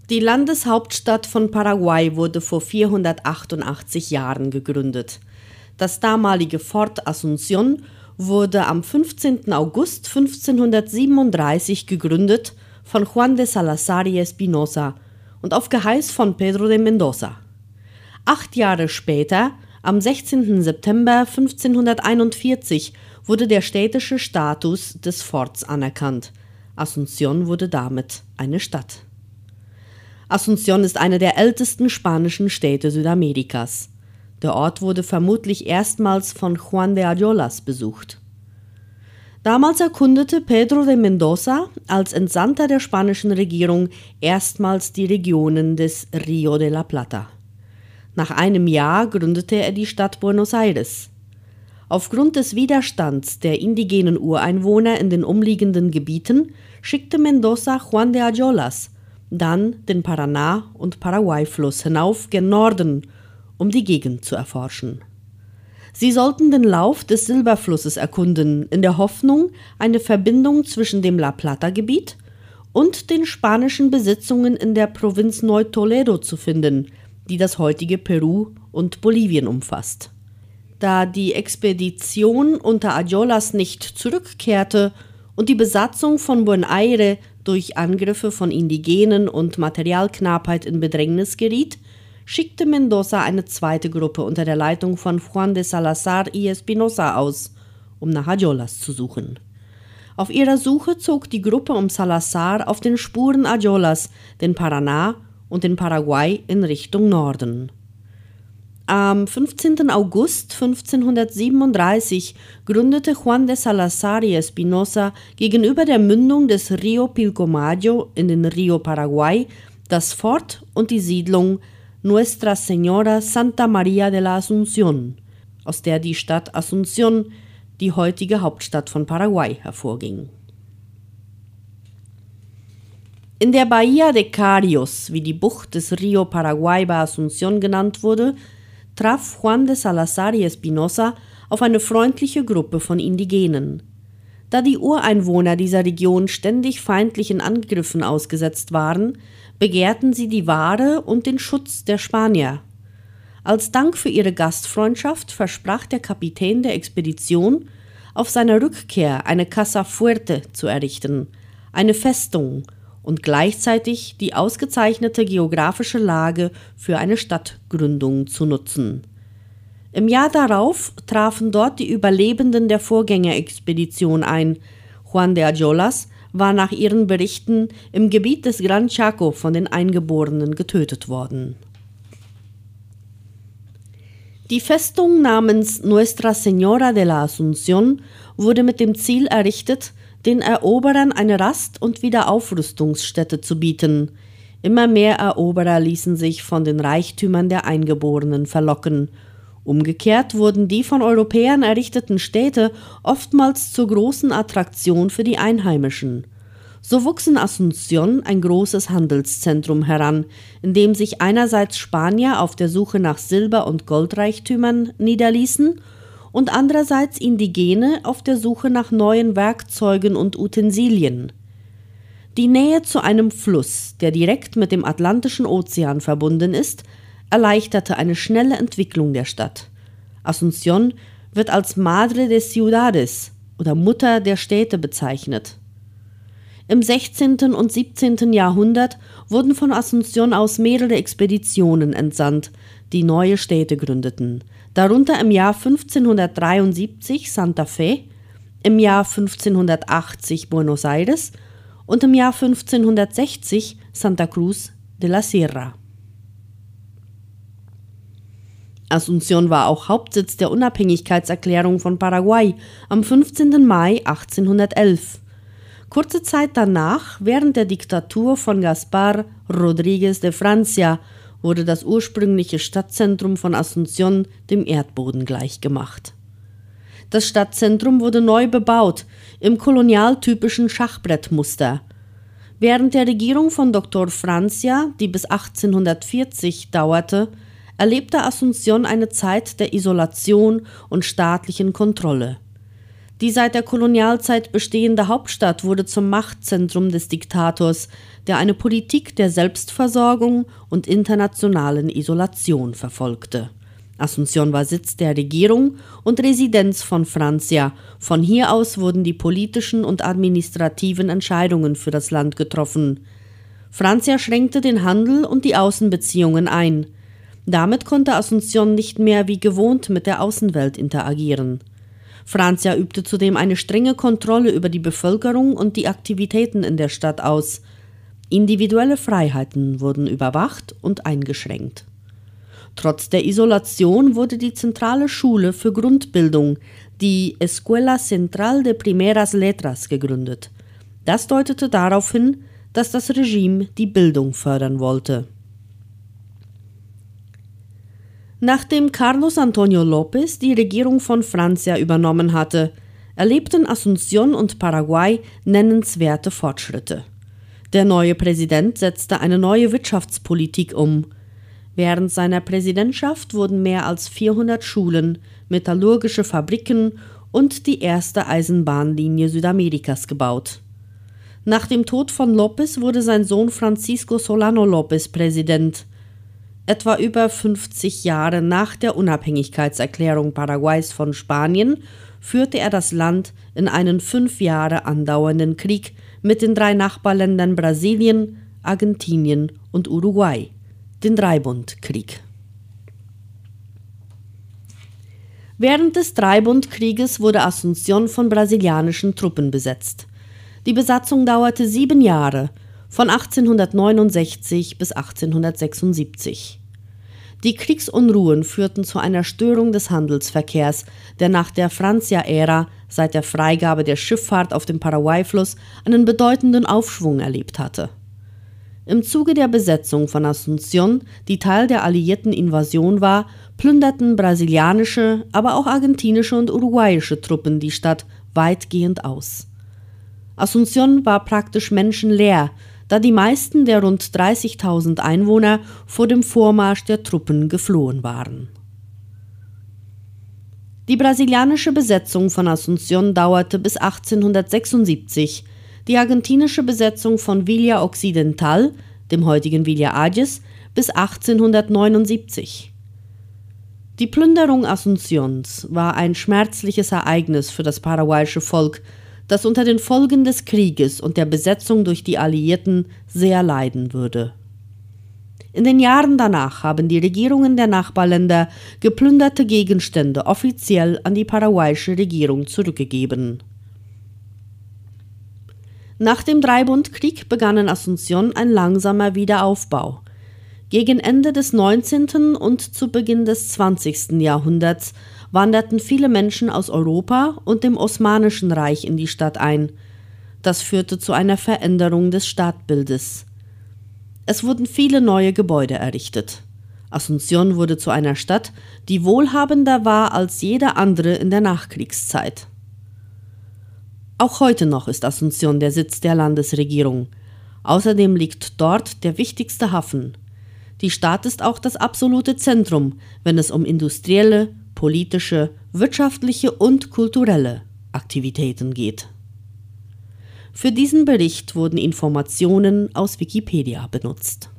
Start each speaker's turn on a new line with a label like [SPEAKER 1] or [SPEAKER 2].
[SPEAKER 1] Die Landeshauptstadt von Paraguay wurde vor 488 Jahren gegründet. Das damalige Fort Asunción wurde am 15. August 1537 gegründet von Juan de Salazar y Espinosa und auf Geheiß von Pedro de Mendoza. 8 Jahre später, am 16. September 1541, wurde der städtische Status des Forts anerkannt. Asunción wurde damit eine Stadt. Asunción ist eine der ältesten spanischen Städte Südamerikas. Der Ort wurde vermutlich erstmals von Juan de Ayolas besucht. Damals erkundete Pedro de Mendoza als Entsandter der spanischen Regierung erstmals die Regionen des Río de la Plata. Nach einem Jahr gründete er die Stadt Buenos Aires. Aufgrund des Widerstands der indigenen Ureinwohner in den umliegenden Gebieten schickte Mendoza Juan de Ayolas, dann den Paraná- und Paraguay-Fluss hinauf gen Norden, um die Gegend zu erforschen. Sie sollten den Lauf des Silberflusses erkunden, in der Hoffnung, eine Verbindung zwischen dem La Plata-Gebiet und den spanischen Besitzungen in der Provinz Neu-Toledo zu finden, die das heutige Peru und Bolivien umfasst. Da die Expedition unter Ayolas nicht zurückkehrte und die Besatzung von Buenos Aires durch Angriffe von Indigenen und Materialknappheit in Bedrängnis geriet, schickte Mendoza eine zweite Gruppe unter der Leitung von Juan de Salazar y Espinosa aus, um nach Ayolas zu suchen. Auf ihrer Suche zog die Gruppe um Salazar auf den Spuren Ayolas, den Paraná und den Paraguay in Richtung Norden. Am 15. August 1537 gründete Juan de Salazar y Espinosa gegenüber der Mündung des Río Pilcomayo in den Río Paraguay das Fort und die Siedlung Nuestra Señora Santa María de la Asunción, aus der die Stadt Asunción, die heutige Hauptstadt von Paraguay, hervorging. In der Bahía de Carios, wie die Bucht des Río Paraguay bei Asunción genannt wurde, traf Juan de Salazar y Espinosa auf eine freundliche Gruppe von Indigenen. Da die Ureinwohner dieser Region ständig feindlichen Angriffen ausgesetzt waren, begehrten sie die Ware und den Schutz der Spanier. Als Dank für ihre Gastfreundschaft versprach der Kapitän der Expedition, auf seiner Rückkehr eine Casa Fuerte zu errichten, eine Festung, und gleichzeitig die ausgezeichnete geografische Lage für eine Stadtgründung zu nutzen. Im Jahr darauf trafen dort die Überlebenden der Vorgängerexpedition ein. Juan de Ayolas war nach ihren Berichten im Gebiet des Gran Chaco von den Eingeborenen getötet worden. Die Festung namens Nuestra Señora de la Asunción wurde mit dem Ziel errichtet, den Eroberern eine Rast- und Wiederaufrüstungsstätte zu bieten. Immer mehr Eroberer ließen sich von den Reichtümern der Eingeborenen verlocken. Umgekehrt wurden die von Europäern errichteten Städte oftmals zur großen Attraktion für die Einheimischen. So wuchs in Asunción ein großes Handelszentrum heran, in dem sich einerseits Spanier auf der Suche nach Silber- und Goldreichtümern niederließen und andererseits Indigene auf der Suche nach neuen Werkzeugen und Utensilien. Die Nähe zu einem Fluss, der direkt mit dem Atlantischen Ozean verbunden ist, erleichterte eine schnelle Entwicklung der Stadt. Asunción wird als Madre de Ciudades oder Mutter der Städte bezeichnet. Im 16. und 17. Jahrhundert wurden von Asunción aus mehrere Expeditionen entsandt, die neue Städte gründeten, darunter im Jahr 1573 Santa Fe, im Jahr 1580 Buenos Aires und im Jahr 1560 Santa Cruz de la Sierra. Asunción war auch Hauptsitz der Unabhängigkeitserklärung von Paraguay am 15. Mai 1811. Kurze Zeit danach, während der Diktatur von Gaspar Rodríguez de Francia, wurde das ursprüngliche Stadtzentrum von Asunción dem Erdboden gleichgemacht. Das Stadtzentrum wurde neu bebaut, im kolonialtypischen Schachbrettmuster. Während der Regierung von Dr. Francia, die bis 1840 dauerte, erlebte Asunción eine Zeit der Isolation und staatlichen Kontrolle. Die seit der Kolonialzeit bestehende Hauptstadt wurde zum Machtzentrum des Diktators, der eine Politik der Selbstversorgung und internationalen Isolation verfolgte. Asunción war Sitz der Regierung und Residenz von Francia. Von hier aus wurden die politischen und administrativen Entscheidungen für das Land getroffen. Francia schränkte den Handel und die Außenbeziehungen ein. Damit konnte Asunción nicht mehr wie gewohnt mit der Außenwelt interagieren. Francia übte zudem eine strenge Kontrolle über die Bevölkerung und die Aktivitäten in der Stadt aus. Individuelle Freiheiten wurden überwacht und eingeschränkt. Trotz der Isolation wurde die zentrale Schule für Grundbildung, die Escuela Central de Primeras Letras, gegründet. Das deutete darauf hin, dass das Regime die Bildung fördern wollte. Nachdem Carlos Antonio López die Regierung von Francia übernommen hatte, erlebten Asunción und Paraguay nennenswerte Fortschritte. Der neue Präsident setzte eine neue Wirtschaftspolitik um. Während seiner Präsidentschaft wurden mehr als 400 Schulen, metallurgische Fabriken und die erste Eisenbahnlinie Südamerikas gebaut. Nach dem Tod von López wurde sein Sohn Francisco Solano López Präsident. Etwa über 50 Jahre nach der Unabhängigkeitserklärung Paraguays von Spanien führte er das Land in einen 5 Jahre andauernden Krieg mit den 3 Nachbarländern Brasilien, Argentinien und Uruguay, den Dreibundkrieg. Während des Dreibundkrieges wurde Asunción von brasilianischen Truppen besetzt. Die Besatzung dauerte 7 Jahre, von 1869 bis 1876. Die Kriegsunruhen führten zu einer Störung des Handelsverkehrs, der nach der Francia-Ära seit der Freigabe der Schifffahrt auf dem Paraguay-Fluss einen bedeutenden Aufschwung erlebt hatte. Im Zuge der Besetzung von Asunción, die Teil der alliierten Invasion war, plünderten brasilianische, aber auch argentinische und uruguayische Truppen die Stadt weitgehend aus. Asunción war praktisch menschenleer, da die meisten der rund 30.000 Einwohner vor dem Vormarsch der Truppen geflohen waren. Die brasilianische Besetzung von Asunción dauerte bis 1876, die argentinische Besetzung von Villa Occidental, dem heutigen Villa Ayes, bis 1879. Die Plünderung Asuncións war ein schmerzliches Ereignis für das paraguayische Volk, das unter den Folgen des Krieges und der Besetzung durch die Alliierten sehr leiden würde. In den Jahren danach haben die Regierungen der Nachbarländer geplünderte Gegenstände offiziell an die paraguayische Regierung zurückgegeben. Nach dem Dreibundkrieg begann in Asunción ein langsamer Wiederaufbau. Gegen Ende des 19. und zu Beginn des 20. Jahrhunderts wanderten viele Menschen aus Europa und dem Osmanischen Reich in die Stadt ein. Das führte zu einer Veränderung des Stadtbildes. Es wurden viele neue Gebäude errichtet. Asunción wurde zu einer Stadt, die wohlhabender war als jede andere in der Nachkriegszeit. Auch heute noch ist Asunción der Sitz der Landesregierung. Außerdem liegt dort der wichtigste Hafen. Die Stadt ist auch das absolute Zentrum, wenn es um industrielle, politische, wirtschaftliche und kulturelle Aktivitäten geht. Für diesen Bericht wurden Informationen aus Wikipedia benutzt.